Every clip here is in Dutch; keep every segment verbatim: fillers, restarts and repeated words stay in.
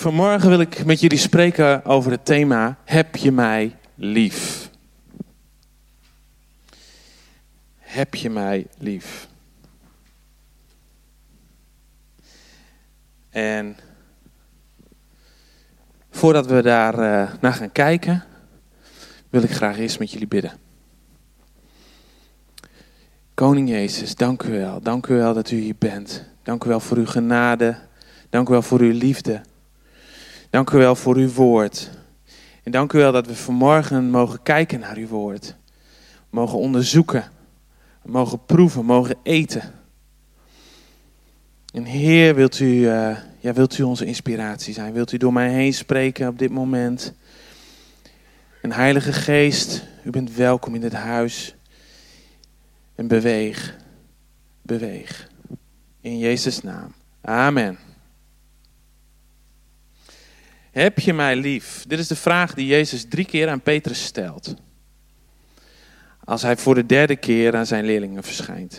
Vanmorgen wil ik met jullie spreken over het thema: heb je mij lief? Heb je mij lief? En voordat we daar uh, naar gaan kijken, wil ik graag eerst met jullie bidden. Koning Jezus, dank u wel. Dank u wel dat u hier bent. Dank u wel voor uw genade. Dank u wel voor uw liefde. Dank u wel voor uw woord. En dank u wel dat we vanmorgen mogen kijken naar uw woord. Mogen onderzoeken. Mogen proeven. Mogen eten. En Heer, wilt u, uh, ja, wilt u onze inspiratie zijn? Wilt u door mij heen spreken op dit moment? En Heilige Geest, u bent welkom in dit huis. En beweeg. Beweeg. In Jezus' naam. Amen. Heb je mij lief? Dit is de vraag die Jezus drie keer aan Petrus stelt. Als hij voor de derde keer aan zijn leerlingen verschijnt.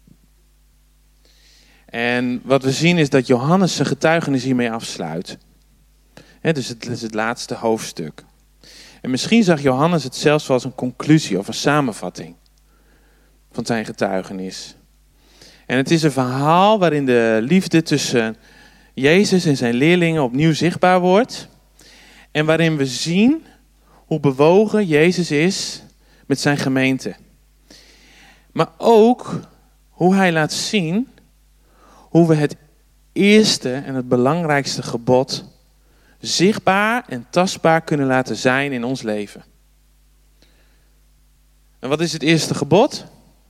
En wat we zien is dat Johannes zijn getuigenis hiermee afsluit. He, dus het is het laatste hoofdstuk. En misschien zag Johannes het zelfs wel als een conclusie of een samenvatting van zijn getuigenis. En het is een verhaal waarin de liefde tussen Jezus en zijn leerlingen opnieuw zichtbaar wordt. En waarin we zien hoe bewogen Jezus is met zijn gemeente. Maar ook hoe hij laat zien hoe we het eerste en het belangrijkste gebod zichtbaar en tastbaar kunnen laten zijn in ons leven. En wat is het eerste gebod?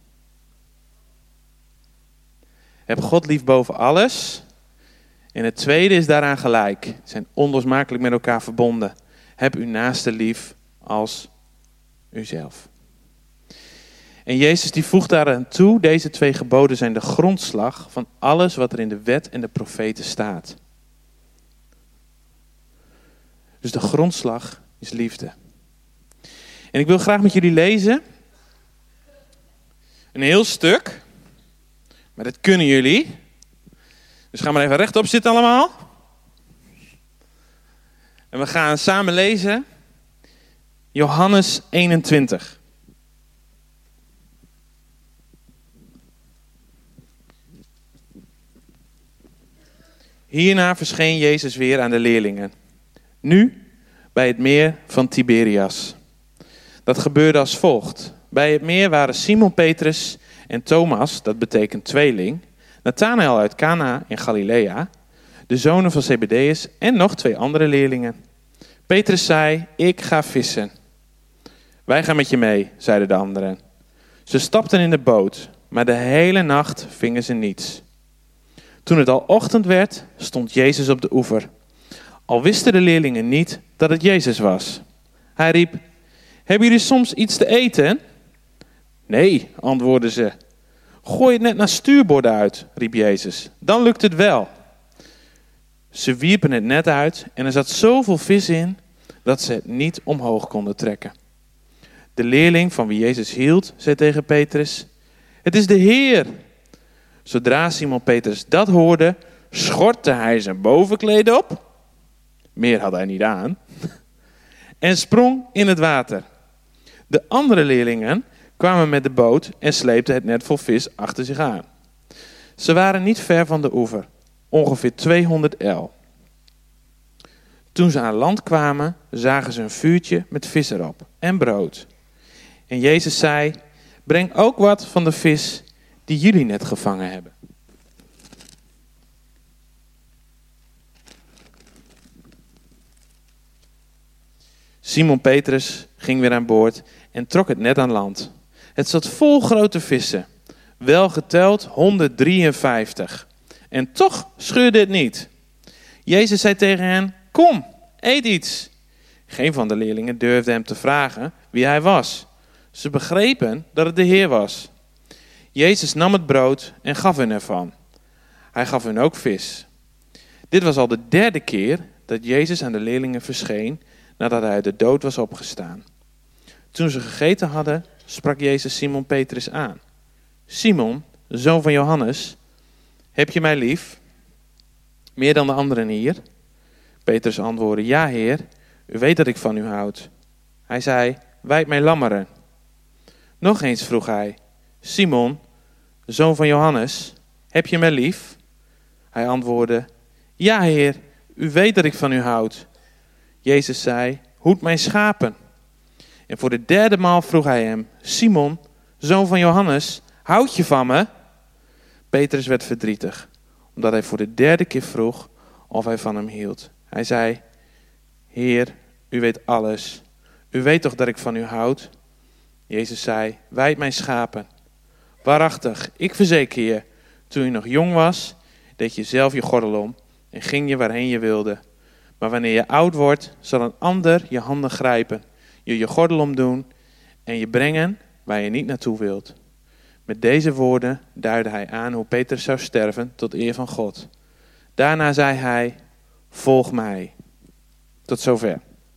Heb God lief boven alles. En het tweede is daaraan gelijk. Ze zijn onlosmakelijk met elkaar verbonden. Heb uw naaste lief als uzelf. En Jezus die voegt daaraan toe, deze twee geboden zijn de grondslag van alles wat er in de wet en de profeten staat. Dus de grondslag is liefde. En ik wil graag met jullie lezen een heel stuk, maar dat kunnen jullie. Dus ga maar even rechtop zitten allemaal. En we gaan samen lezen Johannes eenentwintig. Hierna verscheen Jezus weer aan de leerlingen. Nu bij het meer van Tiberias. Dat gebeurde als volgt. Bij het meer waren Simon Petrus en Thomas, dat betekent tweeling, Nathanael uit Cana in Galilea, de zonen van Zebedeus en nog twee andere leerlingen. Petrus zei, ik ga vissen. Wij gaan met je mee, zeiden de anderen. Ze stapten in de boot, maar de hele nacht vingen ze niets. Toen het al ochtend werd, stond Jezus op de oever. Al wisten de leerlingen niet dat het Jezus was. Hij riep, hebben jullie soms iets te eten? Nee, antwoordden ze. Gooi het net naar stuurboord uit, riep Jezus. Dan lukt het wel. Ze wierpen het net uit en er zat zoveel vis in dat ze het niet omhoog konden trekken. De leerling van wie Jezus hield, zei tegen Petrus, het is de Heer. Zodra Simon Petrus dat hoorde, schortte hij zijn bovenkleed op. Meer had hij niet aan. En sprong in het water. De andere leerlingen kwamen met de boot en sleepten het net vol vis achter zich aan. Ze waren niet ver van de oever, ongeveer tweehonderd el. Toen ze aan land kwamen, zagen ze een vuurtje met vis erop en brood. En Jezus zei, breng ook wat van de vis die jullie net gevangen hebben. Simon Petrus ging weer aan boord en trok het net aan land. Het zat vol grote vissen, wel geteld honderddrieënvijftig. En toch scheurde het niet. Jezus zei tegen hen, kom, eet iets. Geen van de leerlingen durfde hem te vragen wie hij was. Ze begrepen dat het de Heer was. Jezus nam het brood en gaf hun ervan. Hij gaf hun ook vis. Dit was al de derde keer dat Jezus aan de leerlingen verscheen nadat hij uit de dood was opgestaan. Toen ze gegeten hadden, sprak Jezus Simon Petrus aan. Simon, zoon van Johannes, heb je mij lief? Meer dan de anderen hier? Petrus antwoordde, ja Heer, u weet dat ik van u houd. Hij zei, wijd mij lammeren. Nog eens vroeg hij, Simon, zoon van Johannes, heb je mij lief? Hij antwoordde, ja Heer, u weet dat ik van u houd. Jezus zei, hoed mijn schapen. En voor de derde maal vroeg hij hem, Simon, zoon van Johannes, houd je van me? Petrus werd verdrietig, omdat hij voor de derde keer vroeg of hij van hem hield. Hij zei, Heer, u weet alles. U weet toch dat ik van u houd? Jezus zei, wijd mijn schapen. Waarachtig, ik verzeker je, toen je nog jong was, deed je zelf je gordel om en ging je waarheen je wilde. Maar wanneer je oud wordt, zal een ander je handen grijpen, je je gordel omdoen en je brengen waar je niet naartoe wilt. Met deze woorden duidde hij aan hoe Petrus zou sterven tot eer van God. Daarna zei hij, volg mij. Tot zover.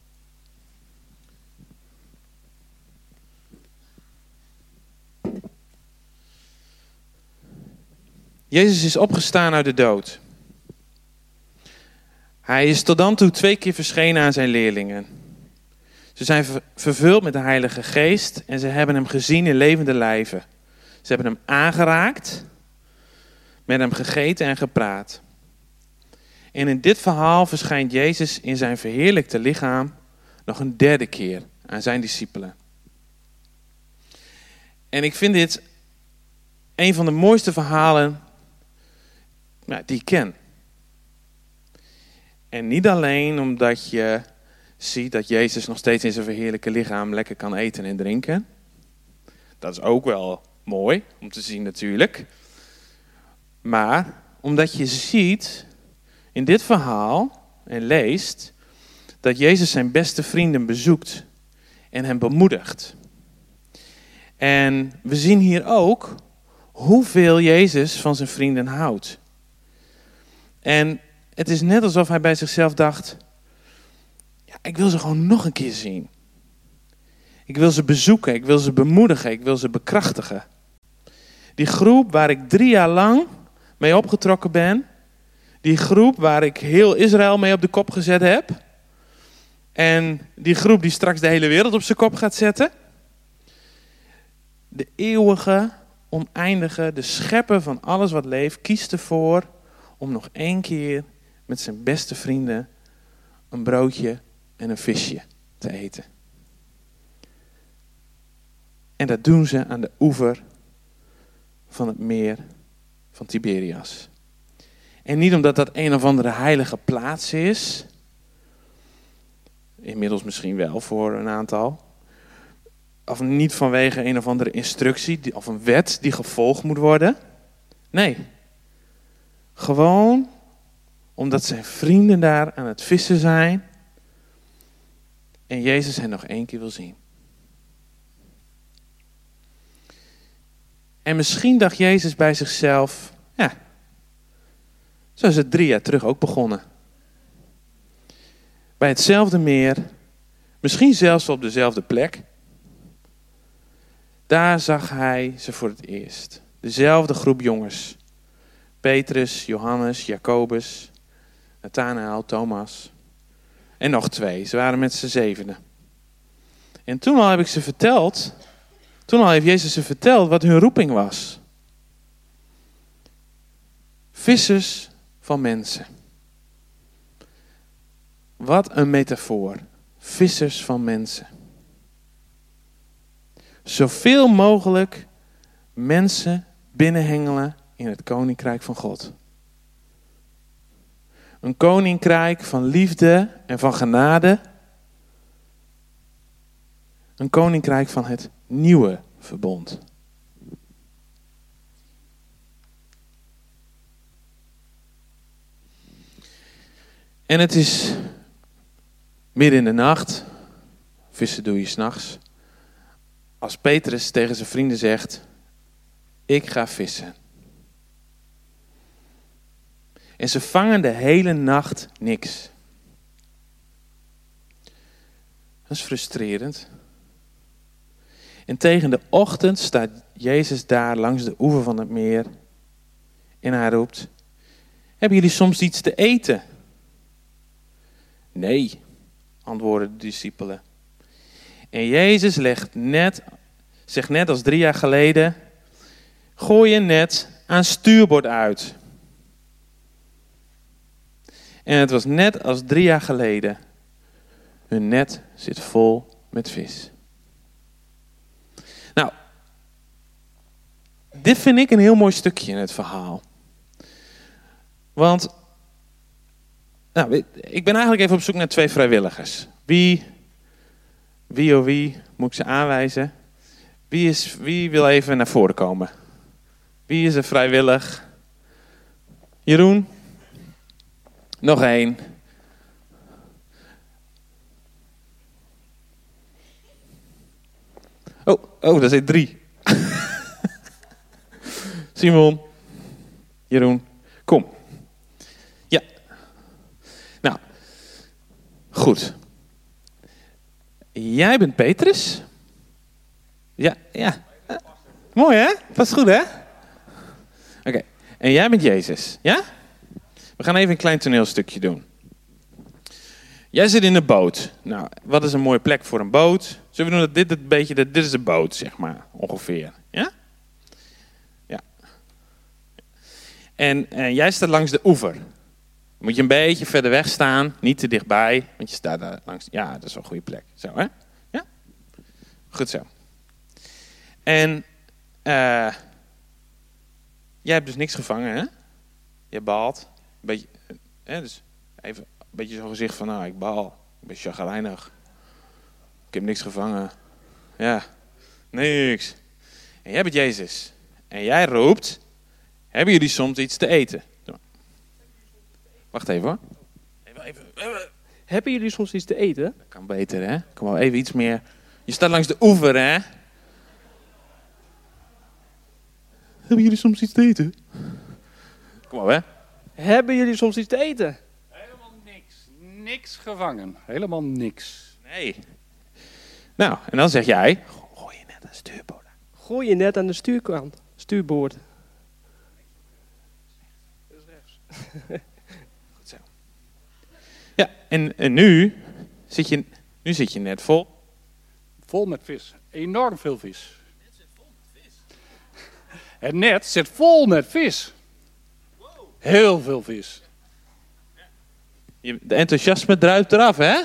Jezus is opgestaan uit de dood. Hij is tot dan toe twee keer verschenen aan zijn leerlingen. Ze zijn vervuld met de Heilige Geest en ze hebben hem gezien in levende lijven. Ze hebben hem aangeraakt, met hem gegeten en gepraat. En in dit verhaal verschijnt Jezus in zijn verheerlijkte lichaam nog een derde keer aan zijn discipelen. En ik vind dit een van de mooiste verhalen nou, die ik ken. En niet alleen omdat je ziet dat Jezus nog steeds in zijn verheerlijke lichaam lekker kan eten en drinken. Dat is ook wel mooi om te zien natuurlijk. Maar omdat je ziet in dit verhaal en leest dat Jezus zijn beste vrienden bezoekt en hen bemoedigt. En we zien hier ook hoeveel Jezus van zijn vrienden houdt. En het is net alsof hij bij zichzelf dacht, ja, ik wil ze gewoon nog een keer zien. Ik wil ze bezoeken, ik wil ze bemoedigen, ik wil ze bekrachtigen. Die groep waar ik drie jaar lang mee opgetrokken ben, die groep waar ik heel Israël mee op de kop gezet heb, en die groep die straks de hele wereld op zijn kop gaat zetten. De eeuwige, oneindige, de schepper van alles wat leeft, kiest ervoor om nog één keer met zijn beste vrienden een broodje en een visje te eten. En dat doen ze aan de oever van het meer van Tiberias. En niet omdat dat een of andere heilige plaats is, inmiddels misschien wel voor een aantal, of niet vanwege een of andere instructie of een wet die gevolgd moet worden. Nee, gewoon omdat zijn vrienden daar aan het vissen zijn en Jezus hen nog één keer wil zien. En misschien dacht Jezus bij zichzelf, ja, zo is het drie jaar terug ook begonnen. Bij hetzelfde meer, misschien zelfs op dezelfde plek. Daar zag hij ze voor het eerst. Dezelfde groep jongens. Petrus, Johannes, Jacobus, Nathanael, Thomas. En nog twee, ze waren met z'n zevenen. En toen al heb ik ze verteld, toen al heeft Jezus ze verteld wat hun roeping was. Vissers van mensen. Wat een metafoor. Vissers van mensen. Zoveel mogelijk mensen binnenhengelen in het koninkrijk van God. Een koninkrijk van liefde en van genade. Een koninkrijk van het nieuwe verbond. En het is midden in de nacht, vissen doe je 's nachts, als Petrus tegen zijn vrienden zegt, ik ga vissen. En ze vangen de hele nacht niks. Dat is frustrerend. En tegen de ochtend staat Jezus daar langs de oever van het meer. En hij roept, hebben jullie soms iets te eten? Nee, antwoordden de discipelen. En Jezus legt net, zegt net als drie jaar geleden, gooi je net aan stuurboord uit. En het was net als drie jaar geleden. Hun net zit vol met vis. Nou, dit vind ik een heel mooi stukje in het verhaal. Want, nou, ik ben eigenlijk even op zoek naar twee vrijwilligers. Wie, wie of wie moet ik ze aanwijzen? Wie, is, wie wil even naar voren komen? Wie is er vrijwillig? Jeroen? Nog één. Oh, oh, daar zijn drie. Simon. Jeroen. Kom. Ja. Nou. Goed. Jij bent Petrus. Ja, ja. Uh, mooi hè? Past goed hè? Oké. Okay. En jij bent Jezus. Ja? We gaan even een klein toneelstukje doen. Jij zit in de boot. Nou, wat is een mooie plek voor een boot? Zullen we doen dat dit een beetje, dit is de boot, zeg maar, ongeveer. Ja? Ja. En, en jij staat langs de oever. Dan moet je een beetje verder weg staan, niet te dichtbij, want je staat daar langs. Ja, dat is wel een goede plek. Zo, hè? Ja? Goed zo. En uh, jij hebt dus niks gevangen, hè? Je baalt. Een beetje, hè, dus even een beetje zo'n gezicht van, nou, ik baal. Ik ben chagrijnig. Ik heb niks gevangen. Ja, niks. En jij bent Jezus. En jij roept, hebben jullie soms iets te eten? Wacht even hoor. Even, even, even. Hebben jullie soms iets te eten? Dat kan beter, hè? Kom maar even iets meer. Je staat langs de oever, hè? Hebben jullie soms iets te eten? Kom maar, hè? Hebben jullie soms iets te eten? Helemaal niks. Niks gevangen. Helemaal niks. Nee. Nou, en dan zeg jij, gooi je net aan de stuurboord. Gooi je net aan de stuurkant, stuurboord. Dat is rechts. Goed zo. Ja, en, en nu, zit je, nu zit je net vol. Vol met vis. Enorm veel vis. Het net zit vol met vis. Heel veel vis. Je, de enthousiasme druipt eraf, hè?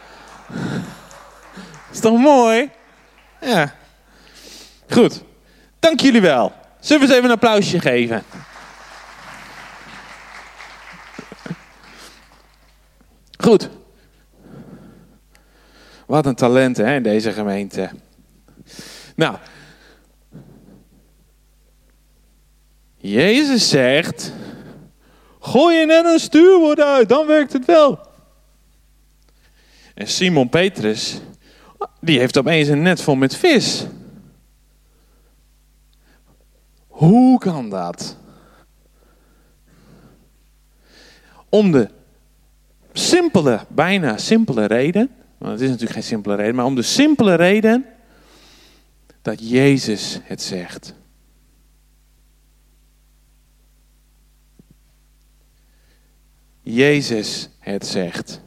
Is toch mooi? Ja. Goed. Dank jullie wel. Zullen we eens even een applausje geven? Goed. Wat een talent, hè, in deze gemeente. Nou. Jezus zegt, gooi je net een stuurboord uit, dan werkt het wel. En Simon Petrus, die heeft opeens een net vol met vis. Hoe kan dat? Om de simpele, bijna simpele reden, want het is natuurlijk geen simpele reden, maar om de simpele reden dat Jezus het zegt. Jezus het zegt.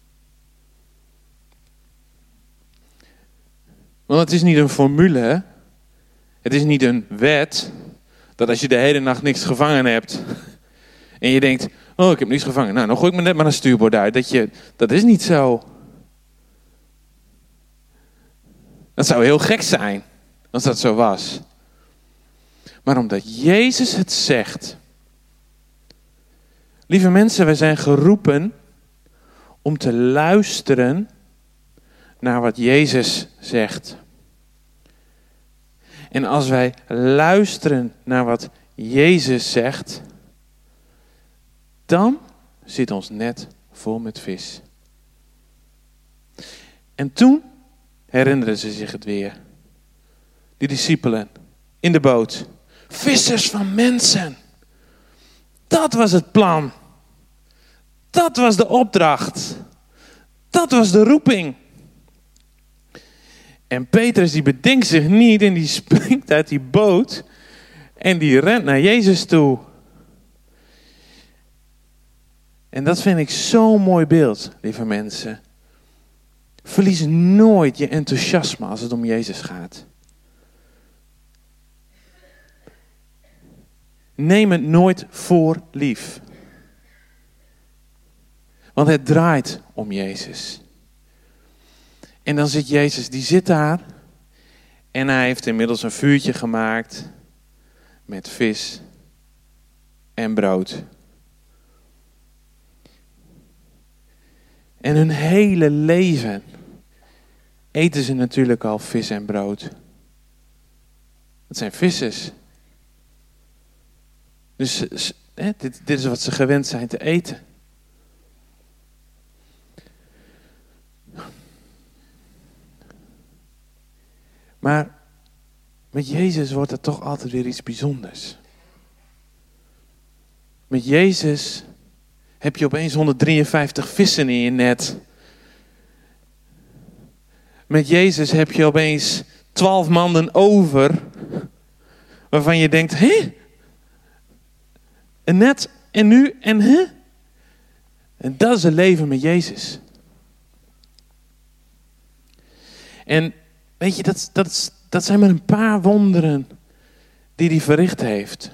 Want het is niet een formule. Het is niet een wet. Dat als je de hele nacht niks gevangen hebt. En je denkt, oh ik heb niks gevangen. Nou, dan gooi ik me net maar een stuurboord uit. Dat, je, dat is niet zo. Dat zou heel gek zijn. Als dat zo was. Maar omdat Jezus het zegt. Lieve mensen, wij zijn geroepen om te luisteren naar wat Jezus zegt. En als wij luisteren naar wat Jezus zegt, dan zit ons net vol met vis. En toen herinnerden ze zich het weer. Die discipelen in de boot. Vissers van mensen. Dat was het plan. Dat was de opdracht. Dat was de roeping. En Petrus die bedenkt zich niet en die springt uit die boot en die rent naar Jezus toe. En dat vind ik zo'n mooi beeld, lieve mensen. Verlies nooit je enthousiasme als het om Jezus gaat. Neem het nooit voor lief. Want het draait om Jezus. En dan zit Jezus, die zit daar. En hij heeft inmiddels een vuurtje gemaakt. Met vis en brood. En hun hele leven eten ze natuurlijk al vis en brood. Dat zijn vissers. Dus hè, dit, dit is wat ze gewend zijn te eten. Maar met Jezus wordt het toch altijd weer iets bijzonders. Met Jezus heb je opeens honderddrieënvijftig vissen in je net. Met Jezus heb je opeens twaalf mannen over. Waarvan je denkt, hé? En net, en nu, en hè? En dat is het leven met Jezus. En weet je, dat, dat, dat zijn maar een paar wonderen die hij verricht heeft.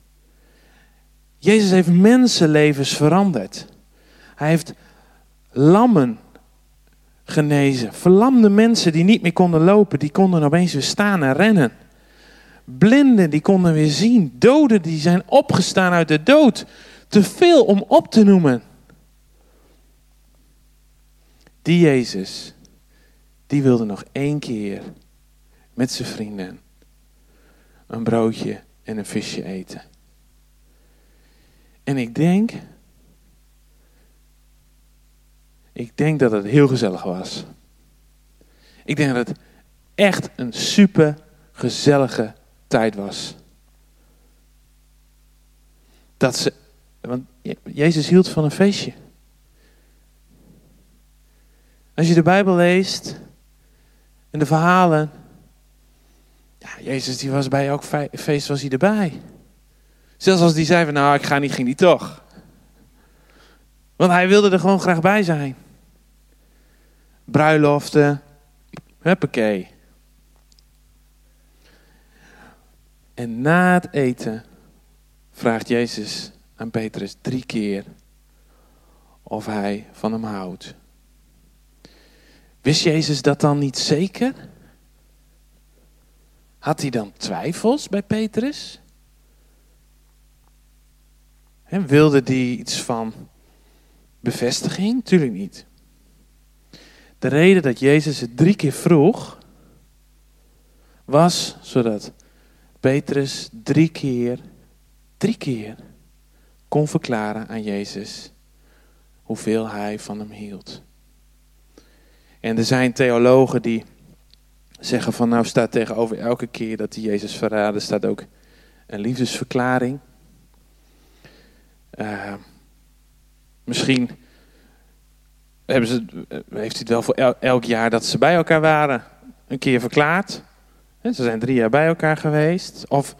Jezus heeft mensenlevens veranderd. Hij heeft lammen genezen. Verlamde mensen die niet meer konden lopen, die konden opeens weer staan en rennen. Blinden die konden weer zien. Doden die zijn opgestaan uit de dood. Te veel om op te noemen. Die Jezus, die wilde nog één keer met zijn vrienden een broodje en een visje eten. En ik denk, ik denk dat het heel gezellig was. Ik denk dat het echt een super gezellige tijd was. Dat ze, want Jezus hield van een feestje. Als je de Bijbel leest en de verhalen, ja, Jezus die was bij elk feest was hij erbij. Zelfs als die zei van nou ik ga niet, ging hij toch. Want hij wilde er gewoon graag bij zijn. Bruiloften, huppakee. En na het eten vraagt Jezus aan Petrus drie keer of hij van hem houdt. Wist Jezus dat dan niet zeker? Had hij dan twijfels bij Petrus? En wilde hij iets van bevestiging? Tuurlijk niet. De reden dat Jezus het drie keer vroeg, was zodat Petrus drie keer, drie keer kon verklaren aan Jezus hoeveel hij van hem hield. En er zijn theologen die zeggen van nou staat tegenover elke keer dat hij Jezus verraden, staat ook een liefdesverklaring. Uh, misschien hebben ze, heeft hij het wel voor el, elk jaar dat ze bij elkaar waren een keer verklaard. Ze zijn drie jaar bij elkaar geweest. Of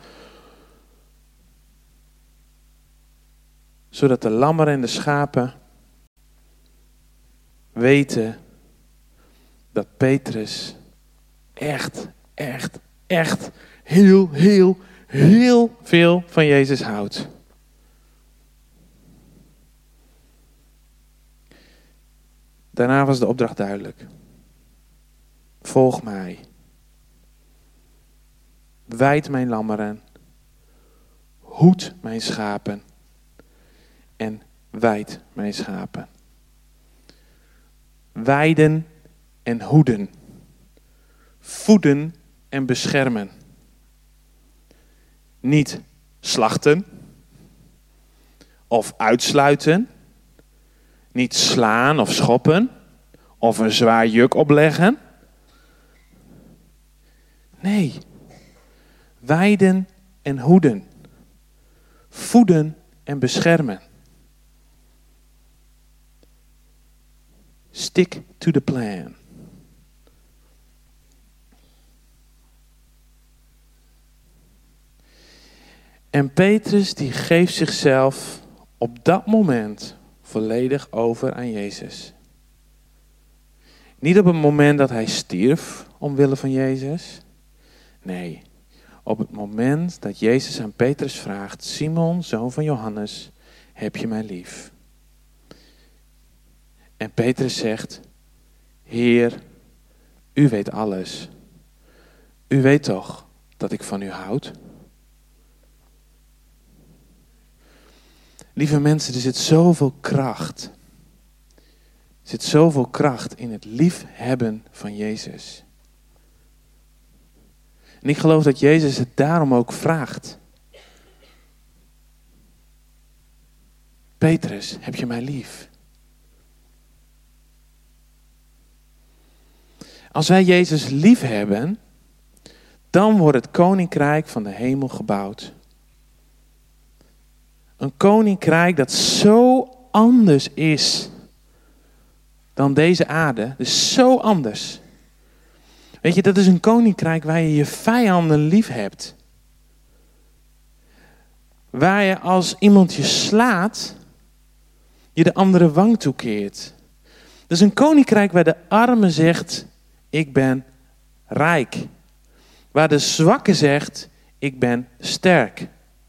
zodat de lammeren en de schapen weten dat Petrus echt, echt, echt heel, heel, heel veel van Jezus houdt. Daarna was de opdracht duidelijk. Volg mij. Wijd mijn lammeren. Hoed mijn schapen. En wijd mijn schapen. Weiden en hoeden. Voeden en beschermen. Niet slachten. Of uitsluiten. Niet slaan of schoppen. Of een zwaar juk opleggen. Nee. Weiden en hoeden. Voeden en beschermen. Stick to the plan. En Petrus die geeft zichzelf op dat moment volledig over aan Jezus. Niet op het moment dat hij stierf omwille van Jezus. Nee, op het moment dat Jezus aan Petrus vraagt: Simon, zoon van Johannes, heb je mij lief? En Petrus zegt: Heer, u weet alles. U weet toch dat ik van u houd? Lieve mensen, er zit zoveel kracht. Er zit zoveel kracht in het liefhebben van Jezus. En ik geloof dat Jezus het daarom ook vraagt. Petrus, heb je mij lief? Als wij Jezus lief hebben, dan wordt het koninkrijk van de hemel gebouwd. Een koninkrijk dat zo anders is dan deze aarde. Dus zo anders. Weet je, dat is een koninkrijk waar je je vijanden lief hebt. Waar je als iemand je slaat, je de andere wang toekeert. Dat is een koninkrijk waar de arme zegt: ik ben rijk. Waar de zwakke zegt: ik ben sterk.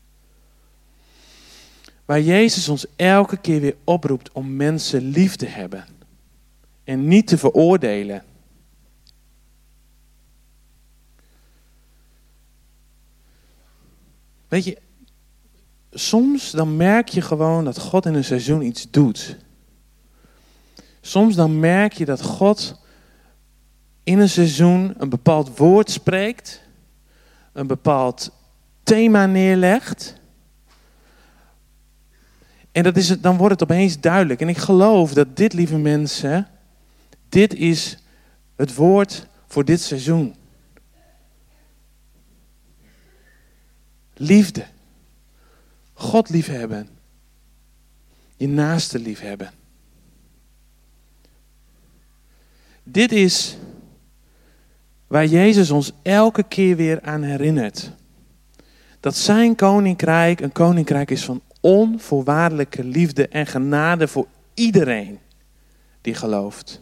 Waar Jezus ons elke keer weer oproept om mensen lief te hebben. En niet te veroordelen. Weet je, soms dan merk je gewoon dat God in een seizoen iets doet. Soms dan merk je dat God in een seizoen een bepaald woord spreekt. Een bepaald thema neerlegt. En dat is het, dan wordt het opeens duidelijk. En ik geloof dat dit, lieve mensen, dit is het woord voor dit seizoen. Liefde. God liefhebben. Je naaste liefhebben. Dit is waar Jezus ons elke keer weer aan herinnert. Dat zijn koninkrijk een koninkrijk is van onvoorwaardelijke liefde en genade voor iedereen die gelooft.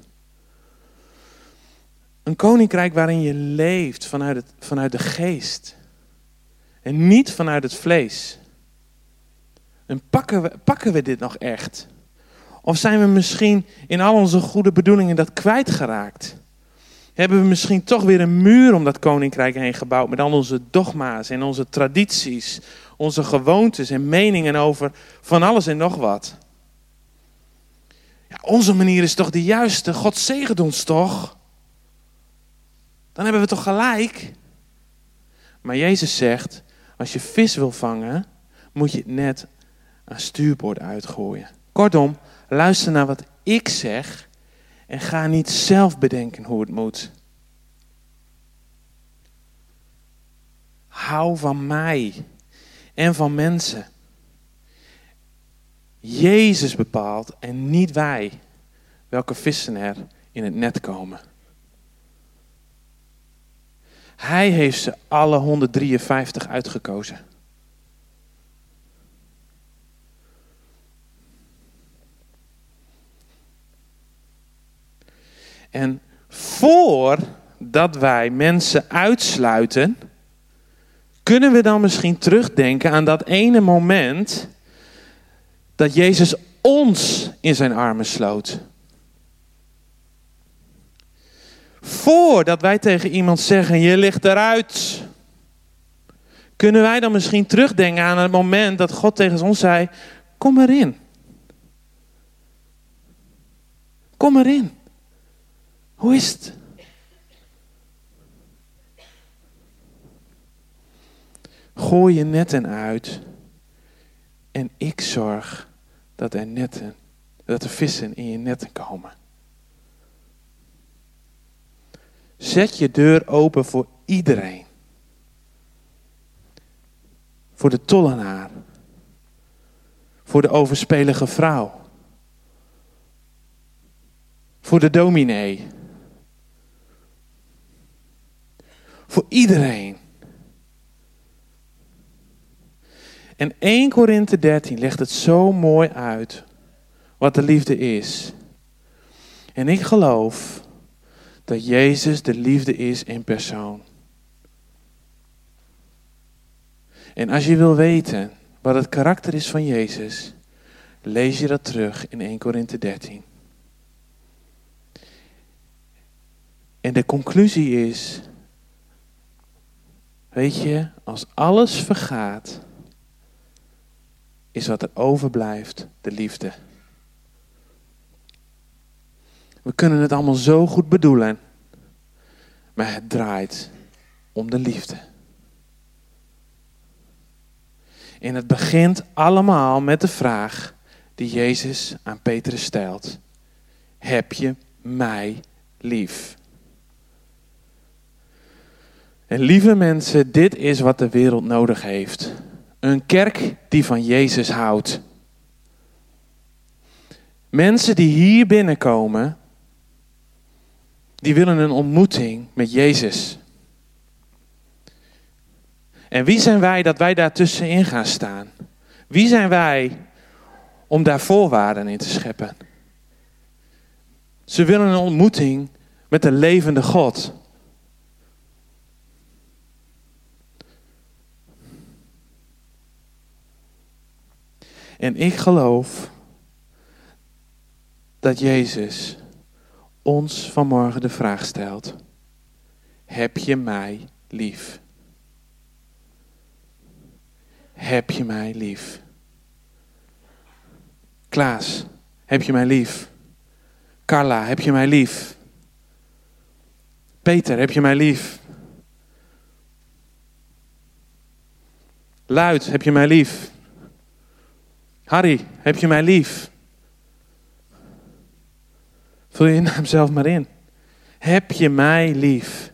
Een koninkrijk waarin je leeft vanuit, het, vanuit de geest. En niet vanuit het vlees. En pakken we, pakken we dit nog echt? Of zijn we misschien in al onze goede bedoelingen dat kwijtgeraakt? Hebben we misschien toch weer een muur om dat koninkrijk heen gebouwd met al onze dogma's en onze tradities, onze gewoontes en meningen over van alles en nog wat? Ja, onze manier is toch de juiste? God zegent ons toch? Dan hebben we toch gelijk? Maar Jezus zegt, als je vis wil vangen, moet je het net aan stuurboord uitgooien. Kortom, luister naar wat ik zeg en ga niet zelf bedenken hoe het moet. Hou van mij en van mensen. Jezus bepaalt en niet wij welke vissen er in het net komen. Hij heeft ze alle honderddrieënvijftig uitgekozen. En voordat wij mensen uitsluiten, kunnen we dan misschien terugdenken aan dat ene moment dat Jezus ons in zijn armen sloot. Voordat wij tegen iemand zeggen, je ligt eruit, kunnen wij dan misschien terugdenken aan het moment dat God tegen ons zei, kom erin. Kom erin. Hoe is het? Gooi je netten uit en ik zorg dat er netten, dat er vissen in je netten komen. Zet je deur open voor iedereen. Voor de tollenaar. Voor de overspelige vrouw. Voor de dominee. Voor iedereen. En Eerste Korinthe dertien legt het zo mooi uit. wat de liefde is. En ik geloof dat Jezus de liefde is in persoon. En als je wil weten wat het karakter is van Jezus, lees je dat terug in Eerste Korinthe dertien. En de conclusie is, weet je, als alles vergaat, is wat er overblijft de liefde. We kunnen het allemaal zo goed bedoelen, maar het draait om de liefde. En het begint allemaal met de vraag die Jezus aan Petrus stelt. Heb je mij lief? En lieve mensen, dit is wat de wereld nodig heeft. Een kerk die van Jezus houdt. Mensen die hier binnenkomen, die willen een ontmoeting met Jezus. En wie zijn wij dat wij daartussenin gaan staan? Wie zijn wij om daar voorwaarden in te scheppen? Ze willen een ontmoeting met de levende God. En ik geloof dat Jezus ons vanmorgen de vraag stelt. Heb je mij lief? Heb je mij lief? Klaas, heb je mij lief? Carla, heb je mij lief? Peter, heb je mij lief? Luid, heb je mij lief? Harry, heb je mij lief? Vul je naam zelf maar in. Heb je mij lief?